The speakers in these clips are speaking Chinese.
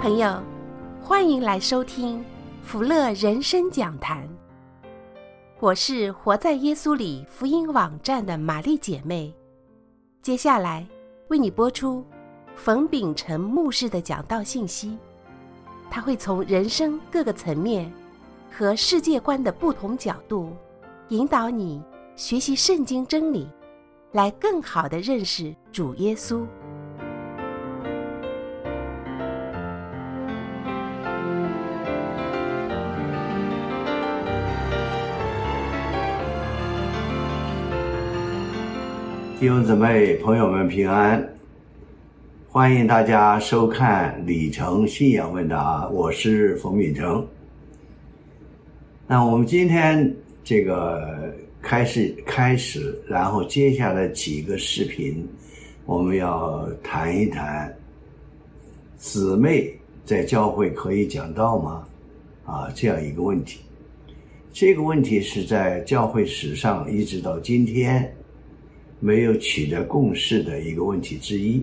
朋友，欢迎来收听福乐人生讲坛。我是活在耶稣里福音网站的玛丽姐妹，接下来为你播出冯秉成牧师的讲道信息。他会从人生各个层面和世界观的不同角度，引导你学习圣经真理，来更好地认识主耶稣。 弟兄姊妹朋友们平安，欢迎大家收看里程信仰问答，我是冯秉成。那我们今天这个开始，然后接下来几个视频我们要谈一谈姊妹在教会可以讲道吗？这样一个问题。这个问题是在教会史上一直到今天没有取得共识的一个问题之一。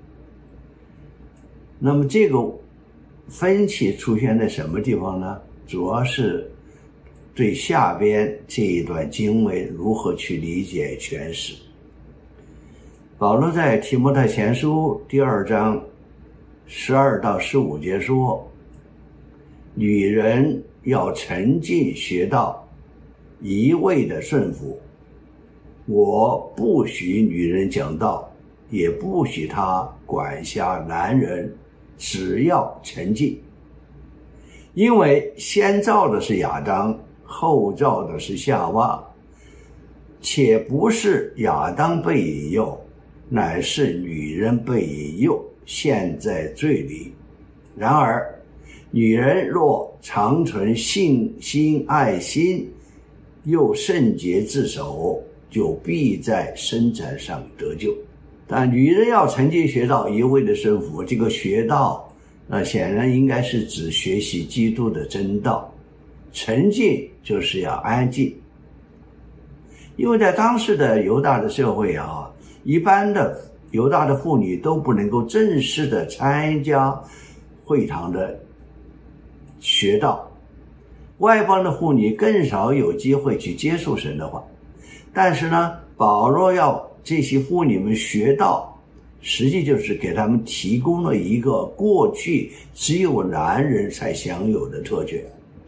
那么这个分歧出现在什么地方呢？主要是对下边这一段经文如何去理解诠释。保罗在提摩太前书第2章12到15节说，女人要沉静学道，一味的顺服。我不许女人讲道，也不许她管辖男人，只要沉静。因为先造的是亚当，后造的是夏娃，且不是亚当被引诱，乃是女人被引诱，陷在罪里。然而女人若常存信心爱心，又圣洁自守，就必在生产上得救。但女人要沉静学道，一味的顺服，这个学道那显然应该是指学习基督的真道。沉静就是要安静。因为在当时的犹大的社会一般的犹大的妇女都不能够正式的参加会堂的学道，外邦的妇女更少有机会去接受神的话。但是呢，保罗要这些妇女们学道，实际就是给他们提供了一个过去只有男人才享有的特权。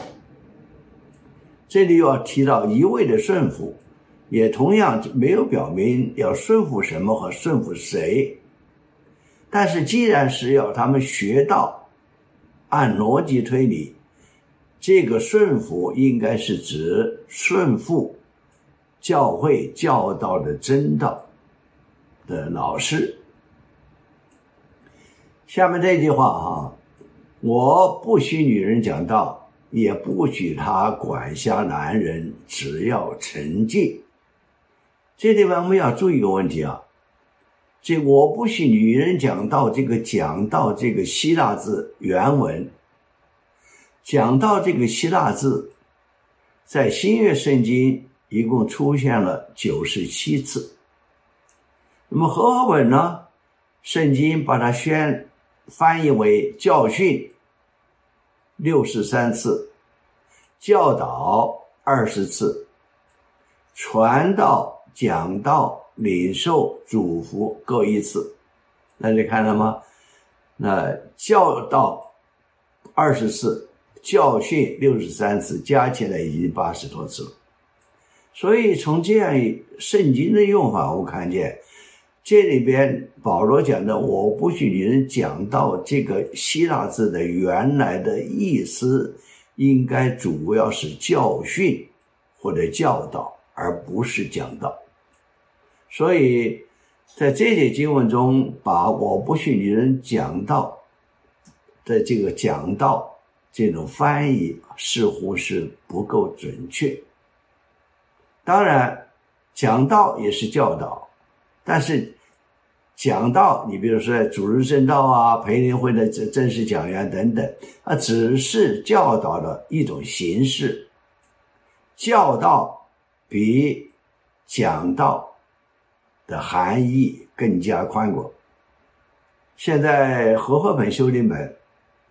这里又要提到一味的顺服，也同样没有表明要顺服什么和顺服谁。但是既然是要他们学道，按逻辑推理，这个顺服应该是指顺服教会教导的真道的老师。下面这句话我不许女人讲道，也不许她管辖男人，只要沉静。这地方我们要注意一个问题这我不许女人讲道，这个讲道这个希腊字原文，讲道这个希腊字在新约圣经一共出现了97次。那么和合本呢，圣经把它翻译为教训63次，教导20次，传道、讲道、领受、祝福各1次。那你看了吗？那教导20次，教训63次，加起来已经80多次了。所以从这样圣经的用法，我看见这里边保罗讲的我不许女人讲道，这个希腊字的原来的意思应该主要是教训或者教导，而不是讲道。所以在这些经文中，把我不许女人讲道的这个讲道这种翻译似乎是不够准确。当然讲道也是教导，但是讲道你比如说主日正道培灵会的正式讲员等等只是教导的一种形式。教导比讲道的含义更加宽广。现在和合本修订本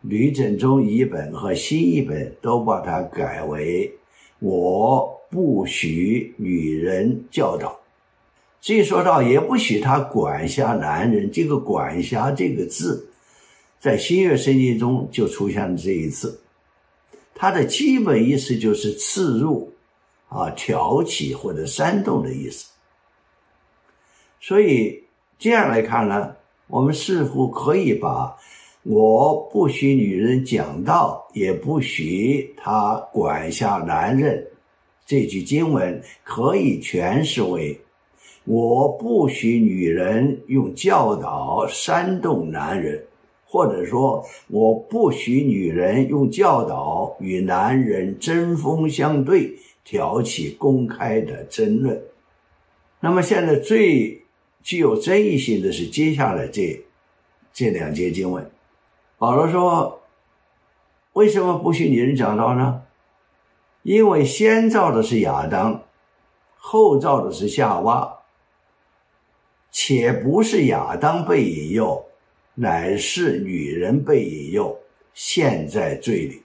吕振中译本和新译本都把它改为我不许女人教导。至于说到也不许他管辖男人，这个管辖这个字在新约圣经中就出现了这一次，它的基本意思就是刺入挑起或者煽动的意思。所以这样来看呢，我们似乎可以把我不许女人讲道，也不许她管辖男人这句经文可以诠释为我不许女人用教导煽动男人，或者说我不许女人用教导与男人针锋相对，挑起公开的争论。那么现在最具有争议性的是接下来这两节经文。保罗说，为什么不许女人讲道呢？因为先造的是亚当，后造的是夏娃，且不是亚当被引诱，乃是女人被引诱，陷在罪里。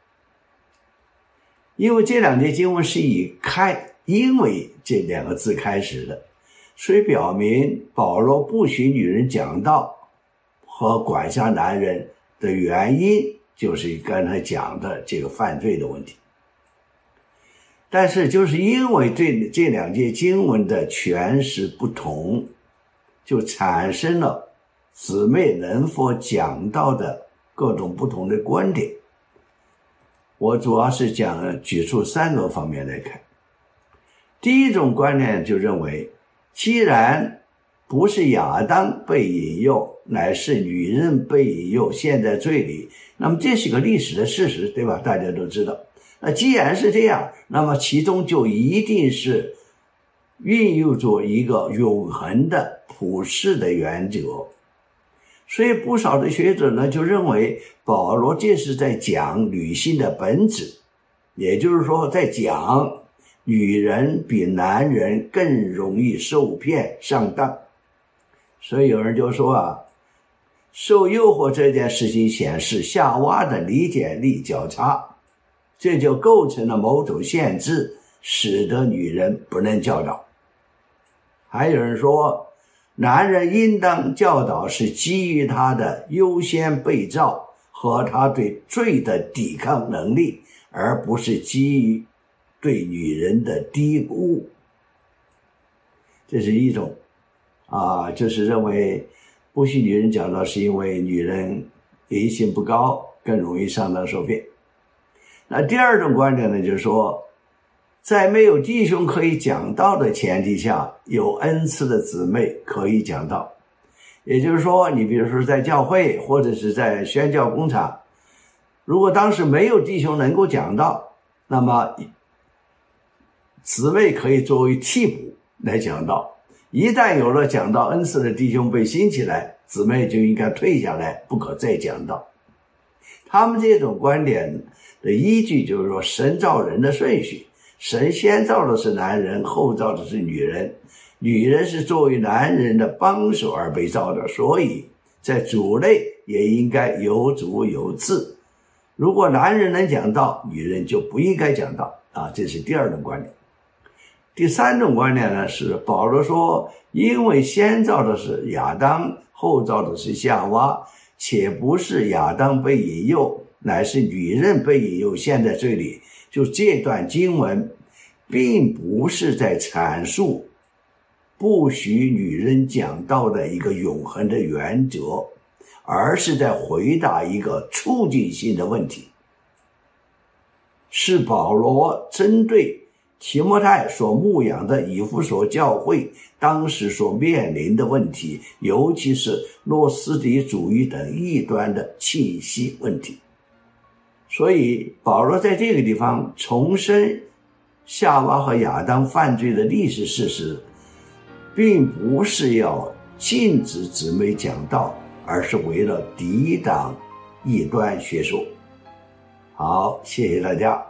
因为这两节经文是以因为这两个字开始的，所以表明保罗不许女人讲道和管辖男人的原因就是刚才讲的这个犯罪的问题。但是就是因为这两节经文的诠释不同，就产生了姊妹能否讲到的各种不同的观点。我主要是举出3个方面来看。第一种观念就认为，既然不是亚当被引诱，乃是女人被引诱陷在罪里，那么这是个历史的事实，对吧？大家都知道。那既然是这样，那么其中就一定是孕育着一个永恒的普世的原则。所以不少的学者呢就认为保罗这是在讲女性的本质，也就是说在讲女人比男人更容易受骗上当。所以有人就说受诱惑这件事情显示夏娃的理解力较差，这就构成了某种限制，使得女人不能教导。还有人说，男人应当教导是基于他的优先被造和他对罪的抵抗能力，而不是基于对女人的低估。这是一种就是认为不许女人讲道是因为女人灵性不高，更容易上当受骗。那第二种观点呢，就是说在没有弟兄可以讲道的前提下，有恩赐的姊妹可以讲道。也就是说，你比如说在教会或者是在宣教工厂，如果当时没有弟兄能够讲道，那么姊妹可以作为替补来讲道。一旦有了讲道恩赐的弟兄被兴起来，姊妹就应该退下来，不可再讲道。他们这种观点的依据就是说，神造人的顺序，神先造的是男人，后造的是女人，女人是作为男人的帮手而被造的，所以在主内也应该有主有次。如果男人能讲道，女人就不应该讲道这是第二种观点。第三种观点呢，是保罗说，因为先造的是亚当，后造的是夏娃，且不是亚当被引诱，乃是女人被引诱陷在罪里。就这段经文并不是在阐述不许女人讲道的一个永恒的原则，而是在回答一个促进性的问题，是保罗针对提摩太所牧养的以弗所教会当时所面临的问题，尤其是诺斯底主义等异端的气息问题。所以保罗在这个地方重申夏娃和亚当犯罪的历史事实，并不是要禁止姊妹讲道，而是为了抵挡异端学说。好，谢谢大家。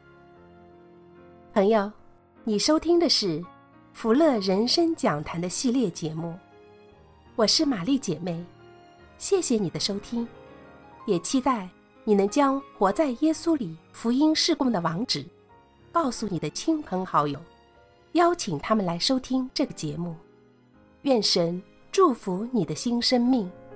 朋友，你收听的是福乐人生讲坛的系列节目，我是玛丽姐妹，谢谢你的收听， 也期待你能将活在耶稣里福音事工的网址告诉你的亲朋好友，邀请他们来收听这个节目。愿神祝福你的新生命。